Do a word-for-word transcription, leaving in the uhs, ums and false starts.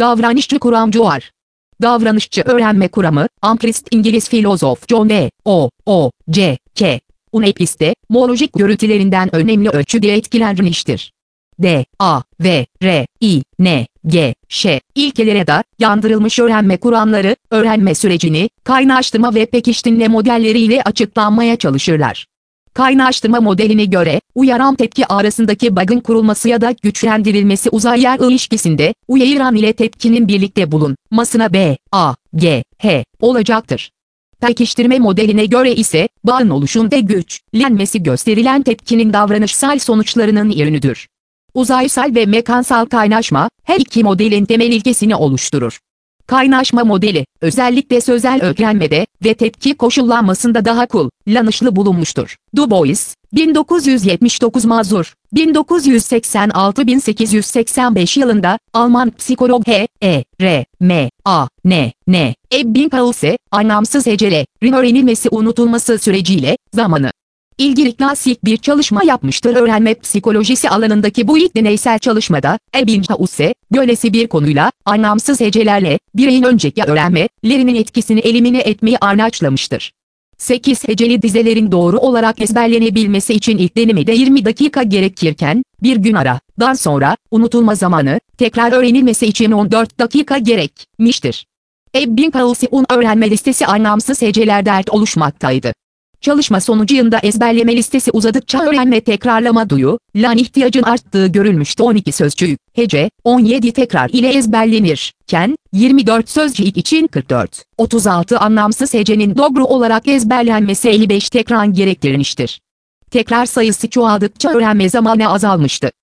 Davranışçı kuramcı var. Davranışçı öğrenme kuramı, Amkrist İngiliz filozof John D. O. O. C. K. Un epistemolojik görüntülerinden önemli ölçüde etkilenmiştir. D. A. V. R. I. N. G. Ş. İlkelere da yandırılmış öğrenme kuramları, öğrenme sürecini, kaynaştırma ve pekiştirme modelleriyle açıklanmaya çalışırlar. Kaynaştırma modeline göre, uyaran tepki arasındaki bağın kurulması ya da güçlendirilmesi uzay-yer ilişkisinde, uyaran ile tepkinin birlikte bulunmasına B, A, G, H olacaktır. Pekiştirme modeline göre ise, bağın oluşumda güçlenmesi gösterilen tepkinin davranışsal sonuçlarının ürünüdür. Uzaysal ve mekansal kaynaşma, her iki modelin temel ilkesini oluşturur. Kaynaşma modeli, özellikle sözel öğrenmede ve tepki koşullanmasında daha kullanışlı bulunmuştur. Du Bois, bin dokuz yüz yetmiş dokuz Mazur, bin dokuz yüz seksen altı - bin sekiz yüz seksen beş yılında, Alman psikolog H. E. R. M. A. N. N. Ebbinghaus'e, anlamsız hecelerin öğrenilmesi unutulması süreciyle, zamanı ilgili klasik bir çalışma yapmıştır. Öğrenme psikolojisi alanındaki bu ilk deneysel çalışmada, Ebbinghaus'e, böylesi bir konuyla, anlamsız hecelerle, bireyin önceki öğrenmelerinin etkisini elimine etmeyi amaçlamıştır. sekiz heceli dizelerin doğru olarak ezberlenebilmesi için ilk denemede yirmi dakika gerekirken, bir gün aradan sonra, unutulma zamanı, tekrar öğrenilmesi için on dört dakika gerekmiştir. Ebbinghaus'un öğrenme listesi anlamsız heceler dert oluşmaktaydı. Çalışma sonucunda ezberleme listesi uzadıkça öğrenme tekrarlama duyu, lan ihtiyacın arttığı görülmüştü. on iki sözcük, hece, on yedi tekrar ile ezberlenirken, yirmi dört sözcük için kırk dört, otuz altı anlamsız hecenin doğru olarak ezberlenmesi elli beş tekrar gerektirmiştir. Tekrar sayısı çoğaldıkça öğrenme zamanı azalmıştı.